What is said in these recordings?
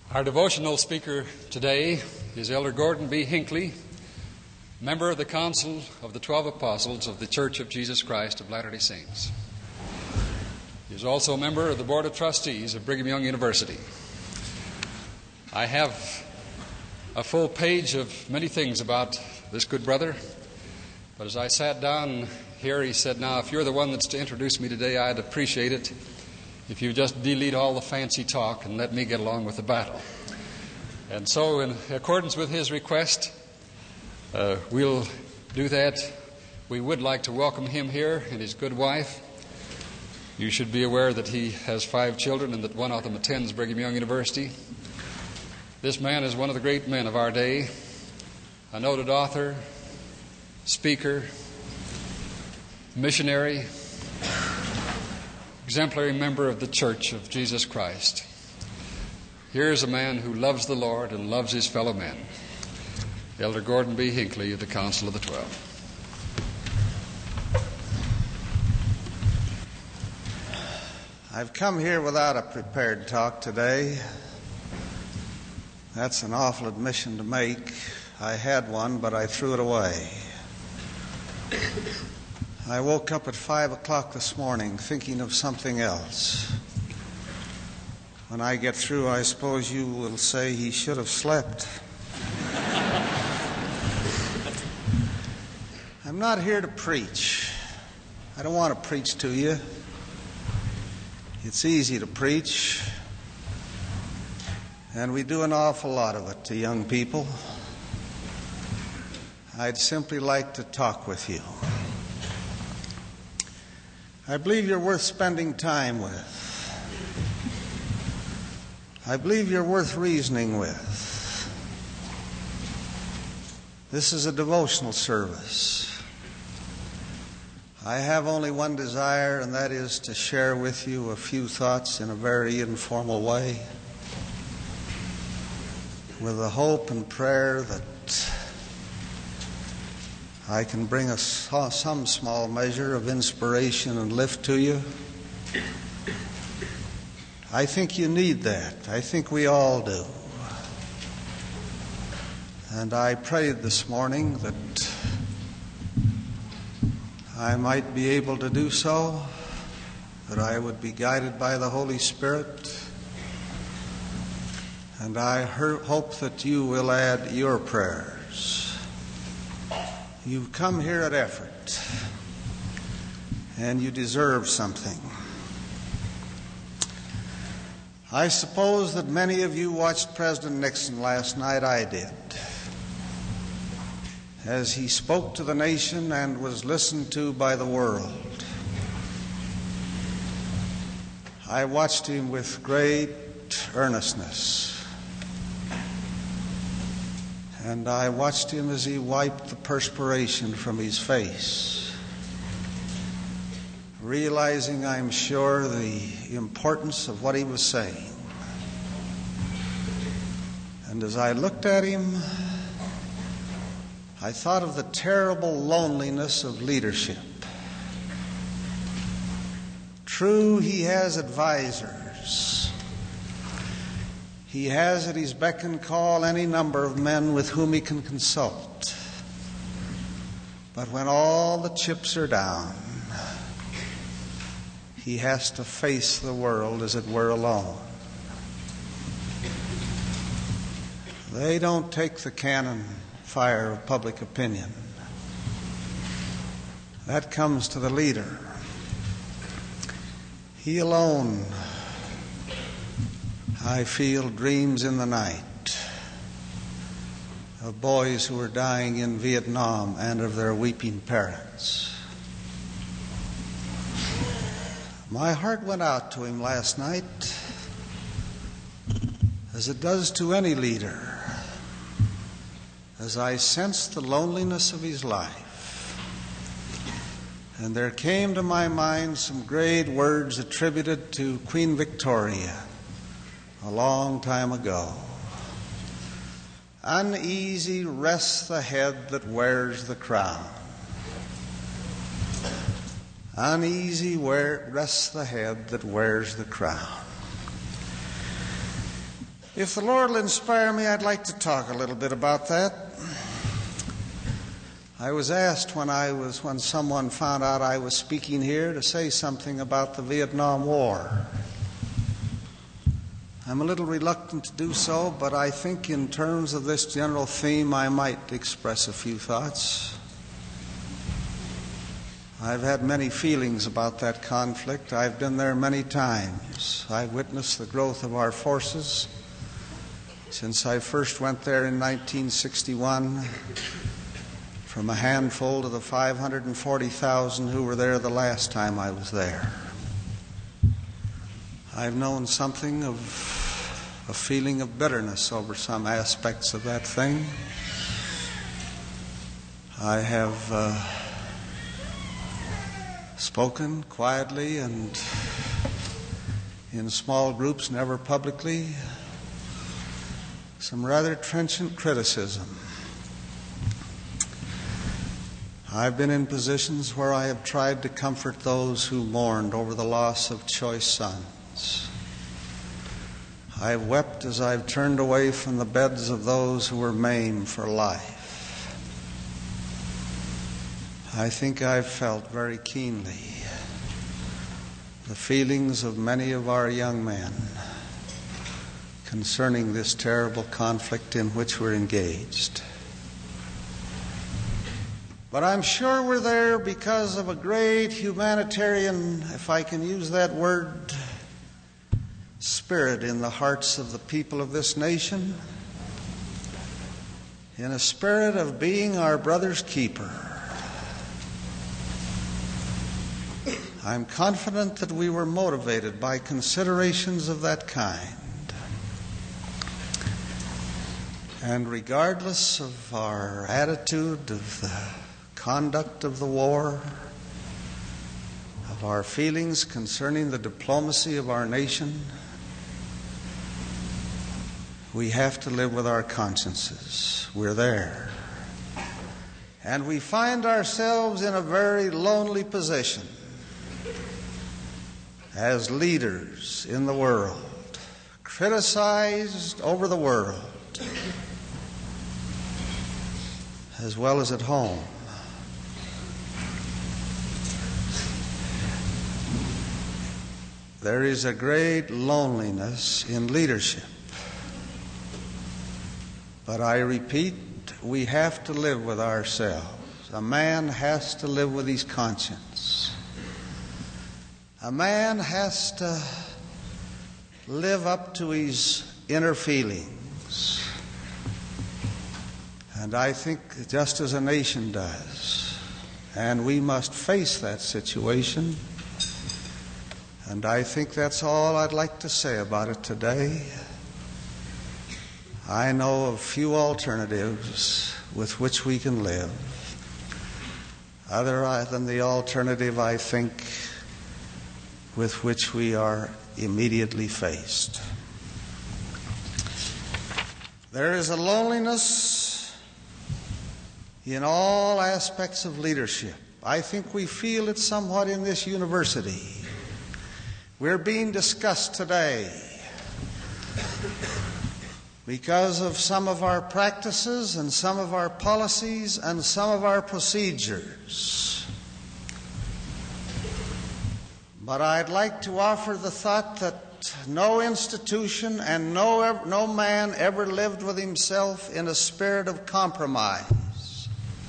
Our devotional speaker today is Elder Gordon B. Hinckley, member of the Council of the 12 Apostles of the Church of Jesus Christ of Latter-day Saints. He is also a member of the Board of Trustees of Brigham Young University. I have a full page of many things about this good brother, but as I sat down here, he said, "Now, if you're the one that's to introduce me today, I'd appreciate it if you just delete all the fancy talk and let me get along with the battle." And so, in accordance with his request, we'll do that. We would like to welcome him here and his good wife. You should be aware that he has 5 children and that one of them attends Brigham Young University. This man is one of the great men of our day, a noted author, speaker, missionary, exemplary member of the Church of Jesus Christ. Here's a man who loves the Lord and loves his fellow men. Elder Gordon B. Hinckley of the Council of the 12. I've come here without a prepared talk today. That's an awful admission to make. I had one, but I threw it away. I woke up at 5 o'clock this morning thinking of something else. When I get through, I suppose you will say he should have slept. I'm not here to preach. I don't want to preach to you. It's easy to preach, and we do an awful lot of it to young people. I'd simply like to talk with you. I believe you're worth spending time with. I believe you're worth reasoning with. This is a devotional service. I have only one desire, and that is to share with you a few thoughts in a very informal way, with the hope and prayer that I can bring some small measure of inspiration and lift to you. I think you need that. I think we all do. And I prayed this morning that I might be able to do so, that I would be guided by the Holy Spirit. And I hope that you will add your prayers. You've come here at effort, and you deserve something. I suppose that many of you watched President Nixon last night. I did. As he spoke to the nation and was listened to by the world. I watched him with great earnestness. And I watched him as he wiped the perspiration from his face, realizing, I'm sure, the importance of what he was saying. And as I looked at him, I thought of the terrible loneliness of leadership. True, he has advisors. He has at his beck and call any number of men with whom he can consult. But when all the chips are down, he has to face the world as it were alone. They don't take the cannon fire of public opinion. That comes to the leader. He alone, I feel, dreams in the night of boys who are dying in Vietnam and of their weeping parents. My heart went out to him last night, as it does to any leader, as I sensed the loneliness of his life. And there came to my mind some great words attributed to Queen Victoria a long time ago. Uneasy rests the head that wears the crown. Uneasy rests the head that wears the crown. If the Lord will inspire me, I'd like to talk a little bit about that. I was asked when someone found out I was speaking here to say something about the Vietnam War. I'm a little reluctant to do so, but I think in terms of this general theme, I might express a few thoughts. I've had many feelings about that conflict. I've been there many times. I've witnessed the growth of our forces since I first went there in 1961, from a handful to the 540,000 who were there the last time I was there. I've known something of a feeling of bitterness over some aspects of that thing. I have spoken quietly and in small groups, never publicly, some rather trenchant criticism. I've been in positions where I have tried to comfort those who mourned over the loss of choice sons. I've wept as I've turned away from the beds of those who were maimed for life. I think I've felt very keenly the feelings of many of our young men concerning this terrible conflict in which we're engaged. But I'm sure we're there because of a great humanitarian, if I can use that word, spirit in the hearts of the people of this nation, in a spirit of being our brother's keeper. I'm confident that we were motivated by considerations of that kind. And regardless of our attitude of the conduct of the war, of our feelings concerning the diplomacy of our nation, we have to live with our consciences. We're there. And we find ourselves in a very lonely position as leaders in the world, criticized over the world, as well as at home. There is a great loneliness in leadership. But I repeat, we have to live with ourselves. A man has to live with his conscience. A man has to live up to his inner feelings. And I think just as a nation does. And we must face that situation. And I think that's all I'd like to say about it today. I know of few alternatives with which we can live, other than the alternative, I think, with which we are immediately faced. There is a loneliness in all aspects of leadership. I think we feel it somewhat in this university. We're being discussed today because of some of our practices and some of our policies and some of our procedures. But I'd like to offer the thought that no institution and no man ever lived with himself in a spirit of compromise.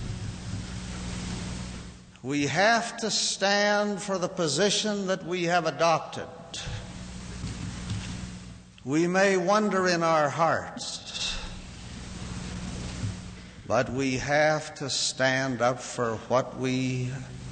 We have to stand for the position that we have adopted. We may wonder in our hearts, but we have to stand up for what we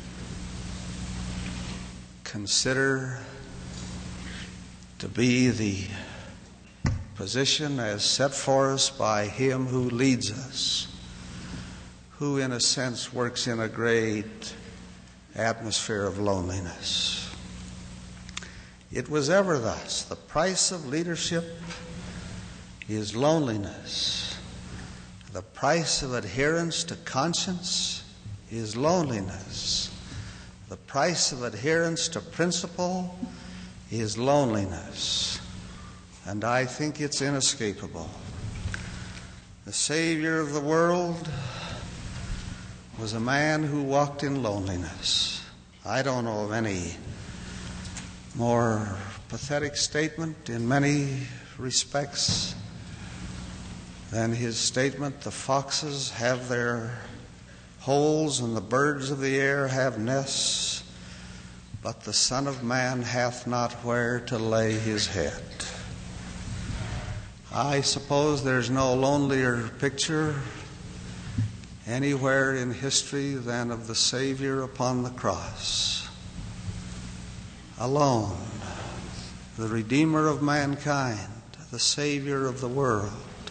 consider to be the position as set for us by Him who leads us, who in a sense works in a great atmosphere of loneliness. It was ever thus. The price of leadership is loneliness. The price of adherence to conscience is loneliness. The price of adherence to principle is loneliness. and I think it's inescapable. The Savior of the world was a man who walked in loneliness. I don't know of any more pathetic statement in many respects than his statement, "The foxes have their holes and the birds of the air have nests, but the Son of Man hath not where to lay his head." I suppose there's no lonelier picture anywhere in history than of the Savior upon the cross. Alone, the Redeemer of mankind, the Savior of the world,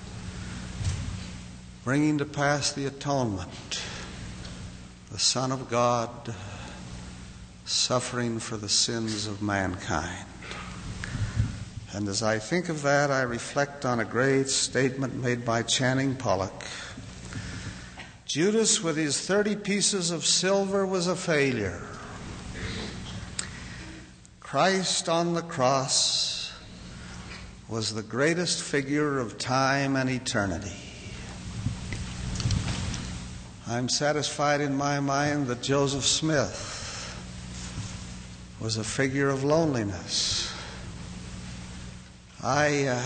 bringing to pass the atonement, the Son of God, suffering for the sins of mankind. And as I think of that, I reflect on a great statement made by Channing Pollock. Judas, with his 30 pieces of silver, was a failure. Christ on the cross was the greatest figure of time and eternity. I'm satisfied in my mind that Joseph Smith was a figure of loneliness. I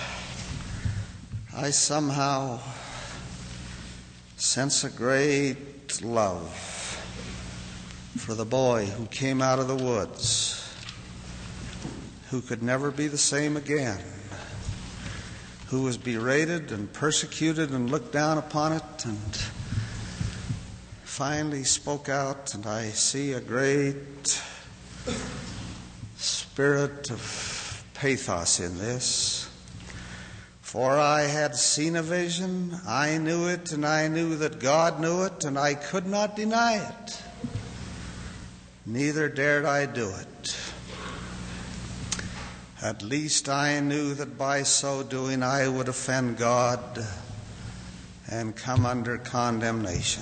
somehow sense a great love for the boy who came out of the woods, who could never be the same again, who was berated and persecuted and looked down upon it, and finally spoke out. And I see a great spirit of pathos in this. "For I had seen a vision, I knew it, and I knew that God knew it, and I could not deny it. Neither dared I do it. At least I knew that by so doing I would offend God and come under condemnation."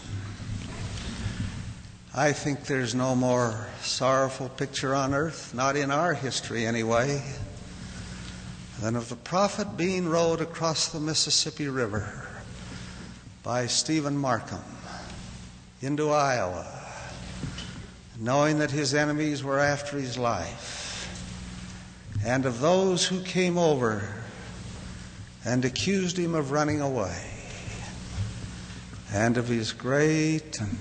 I think there's no more sorrowful picture on earth, not in our history anyway, than of the prophet being rowed across the Mississippi River by Stephen Markham into Iowa, knowing that his enemies were after his life, and of those who came over and accused him of running away, and of his great and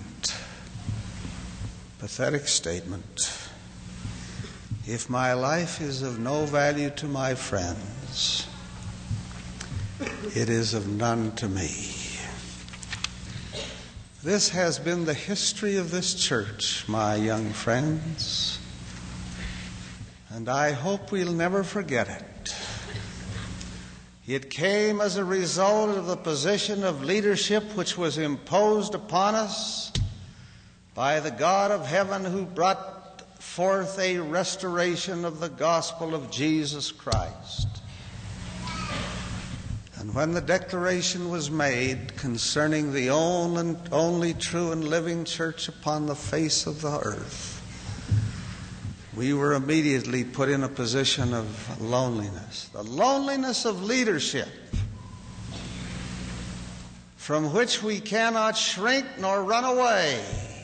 pathetic statement, "If my life is of no value to my friends, it is of none to me." This has been the history of this church, my young friends, and I hope we'll never forget it. It came as a result of the position of leadership which was imposed upon us by the God of heaven, who brought forth a restoration of the gospel of Jesus Christ. And when the declaration was made concerning the only true and living church upon the face of the earth, we were immediately put in a position of loneliness, the loneliness of leadership, from which we cannot shrink nor run away,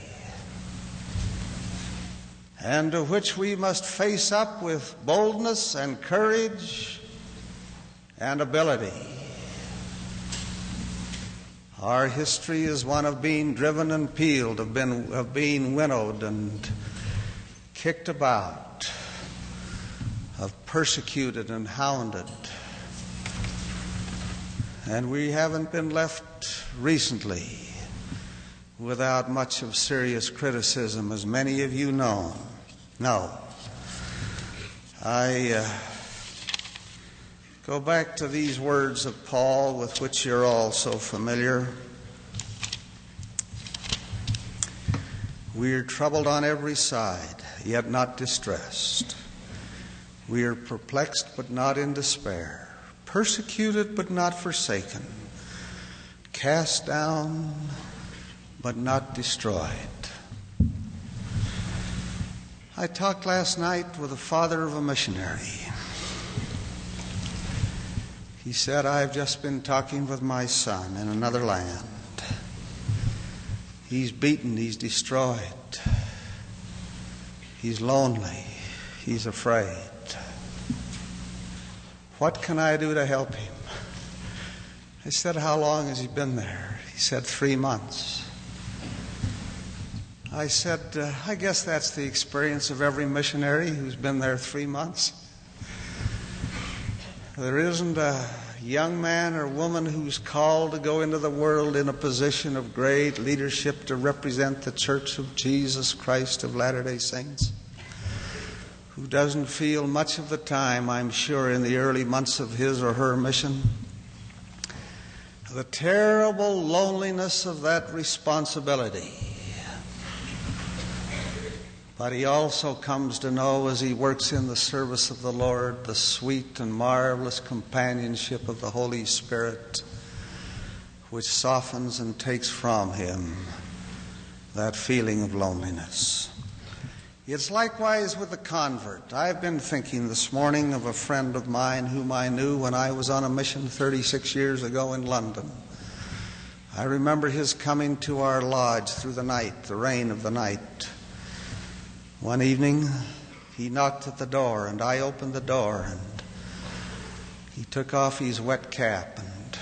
and to which we must face up with boldness and courage and ability. Our history is one of being driven and peeled, of being winnowed and kicked about, of persecuted and hounded. And we haven't been left recently without much of serious criticism, as many of you know. No. I go back to these words of Paul, with which you're all so familiar. "We are troubled on every side, yet not distressed. We are perplexed, but not in despair. Persecuted, but not forsaken. Cast down, but not destroyed." I talked last night with the father of a missionary. He said, "I've just been talking with my son in another land. He's beaten, he's destroyed, he's lonely, he's afraid. What can I do to help him?" I said, "How long has he been there?" He said, 3 months. I said, "I guess that's the experience of every missionary who's been there 3 months. There isn't a young man or woman who's called to go into the world in a position of great leadership to represent the Church of Jesus Christ of Latter-day Saints who doesn't feel much of the time, I'm sure, in the early months of his or her mission, the terrible loneliness of that responsibility. But he also comes to know, as he works in the service of the Lord, the sweet and marvelous companionship of the Holy Spirit, which softens and takes from him that feeling of loneliness. It's likewise with the convert. I've been thinking this morning of a friend of mine whom I knew when I was on a mission 36 years ago in London. I remember his coming to our lodge through the night, the rain of the night. One evening, he knocked at the door, and I opened the door, and he took off his wet cap, and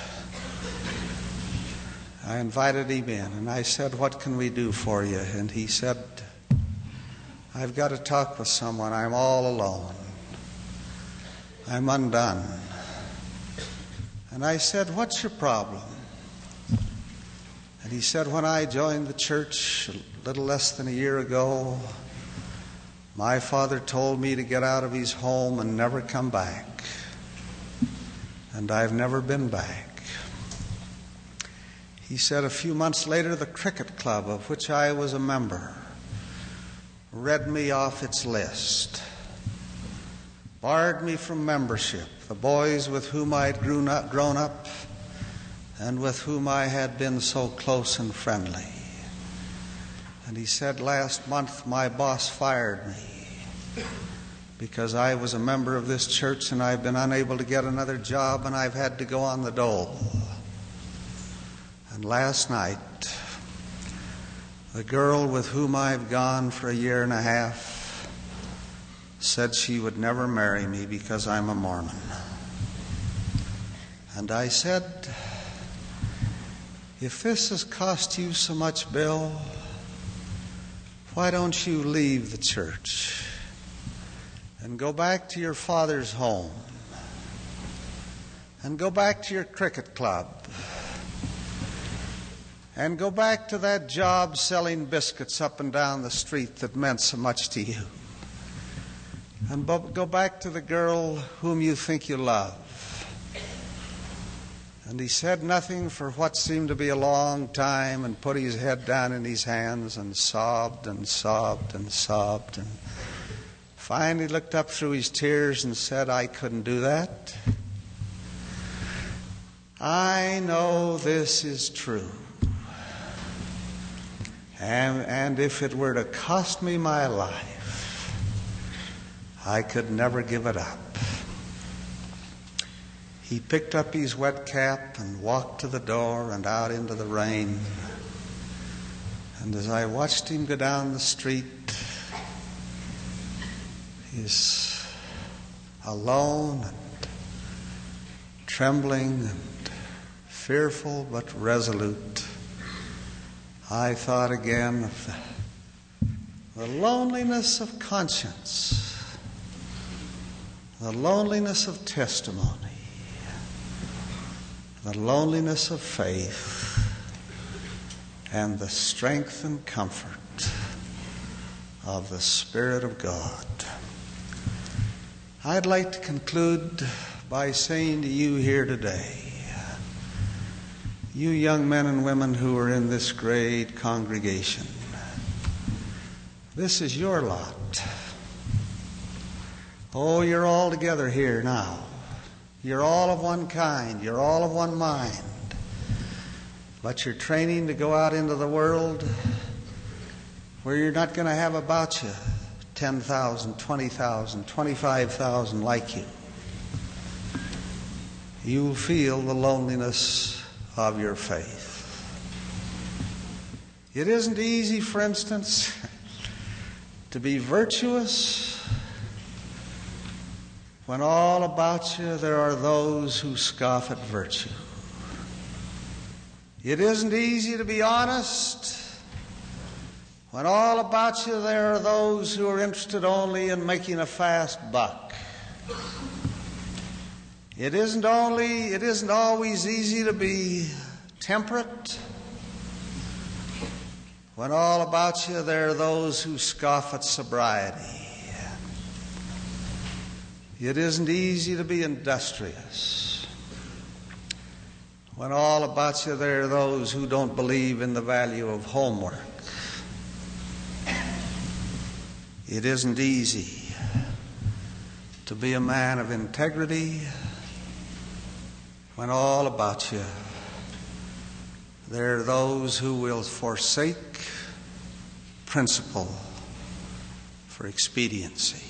I invited him in, and I said, "What can we do for you?" And he said, "I've got to talk with someone. I'm all alone. I'm undone." And I said, "What's your problem?" And he said, "When I joined the church a little less than a year ago, my father told me to get out of his home and never come back. And I've never been back." He said, "A few months later, the cricket club of which I was a member read me off its list, barred me from membership, the boys with whom I'd grown up and with whom I had been so close and friendly. And he said, last month my boss fired me because I was a member of this church and I've been unable to get another job and I've had to go on the dole. And last night, the girl with whom I've gone for a year and a half said she would never marry me because I'm a Mormon." And I said, "If this has cost you so much, Bill, why don't you leave the church and go back to your father's home and go back to your cricket club and go back to that job selling biscuits up and down the street that meant so much to you, and go back to the girl whom you think you love." And he said nothing for what seemed to be a long time and put his head down in his hands and sobbed and sobbed and sobbed, and finally looked up through his tears and said, "I couldn't do that. I know this is true. And if it were to cost me my life, I could never give it up." He picked up his wet cap and walked to the door and out into the rain. And as I watched him go down the street, he's alone and trembling and fearful but resolute, I thought again of the loneliness of conscience, the loneliness of testimony, the loneliness of faith, and the strength and comfort of the Spirit of God. I'd like to conclude by saying to you here today, you young men and women who are in this great congregation, this is your lot. Oh, you're all together here now. You're all of one kind. You're all of one mind. But you're training to go out into the world where you're not going to have about you 10,000, 20,000, 25,000 like you. you'll feel the loneliness of your faith. It isn't easy, for instance, to be virtuous when all about you there are those who scoff at virtue. It isn't easy to be honest when all about you there are those who are interested only in making a fast buck. It isn't always easy to be temperate when all about you there are those who scoff at sobriety. It isn't easy to be industrious when all about you there are those who don't believe in the value of homework. It isn't easy to be a man of integrity when all about you there are those who will forsake principle for expediency.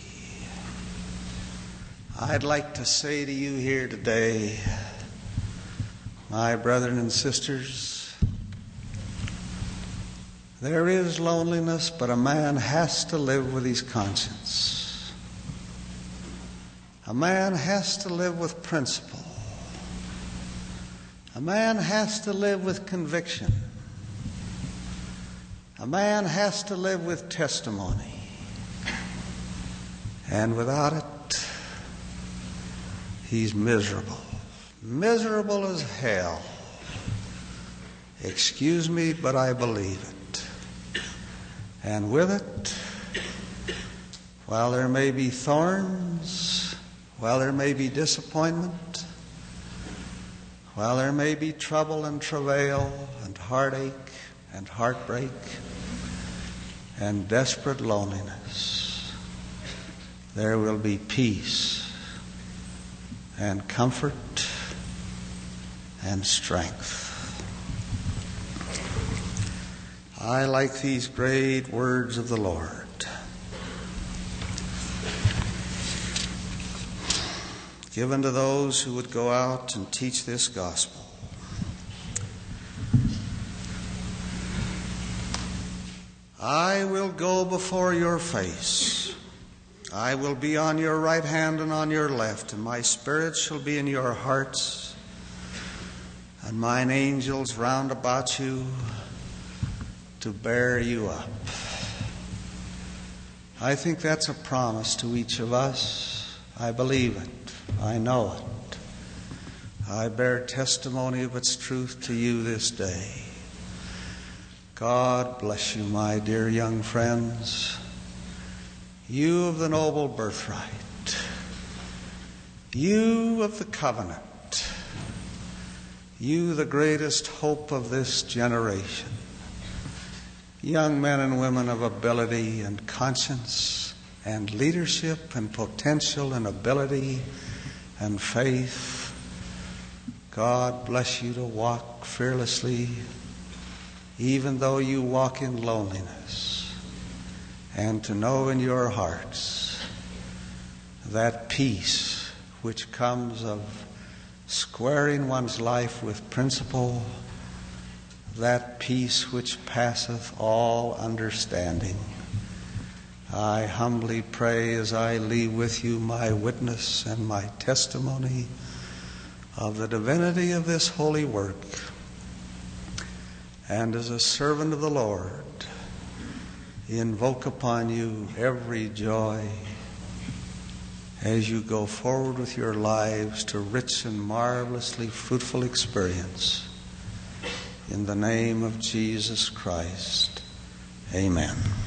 I'd like to say to you here today, my brethren and sisters, there is loneliness, but a man has to live with his conscience. A man has to live with principle. A man has to live with conviction. A man has to live with testimony. And without it, he's miserable. Miserable as hell. Excuse me, but I believe it. And with it, while there may be thorns, while there may be disappointment, while there may be trouble and travail and heartache and heartbreak and desperate loneliness, there will be peace and comfort and strength. I like these great words of the Lord. Given to those who would go out and teach this gospel. I will go before your face. I will be on your right hand and on your left, and my spirit shall be in your hearts, and mine angels round about you to bear you up. I think that's a promise to each of us. I believe it. I know it. I bear testimony of its truth to you this day. God bless you, my dear young friends. You of the noble birthright. You of the covenant. You the greatest hope of this generation. Young men and women of ability and conscience and leadership and potential and ability and faith. God bless you to walk fearlessly, even though you walk in loneliness, and to know in your hearts that peace which comes of squaring one's life with principle, that peace which passeth all understanding. I humbly pray as I leave with you my witness and my testimony of the divinity of this holy work, and as a servant of the Lord, invoke upon you every joy as you go forward with your lives to rich and marvelously fruitful experience. In the name of Jesus Christ, amen.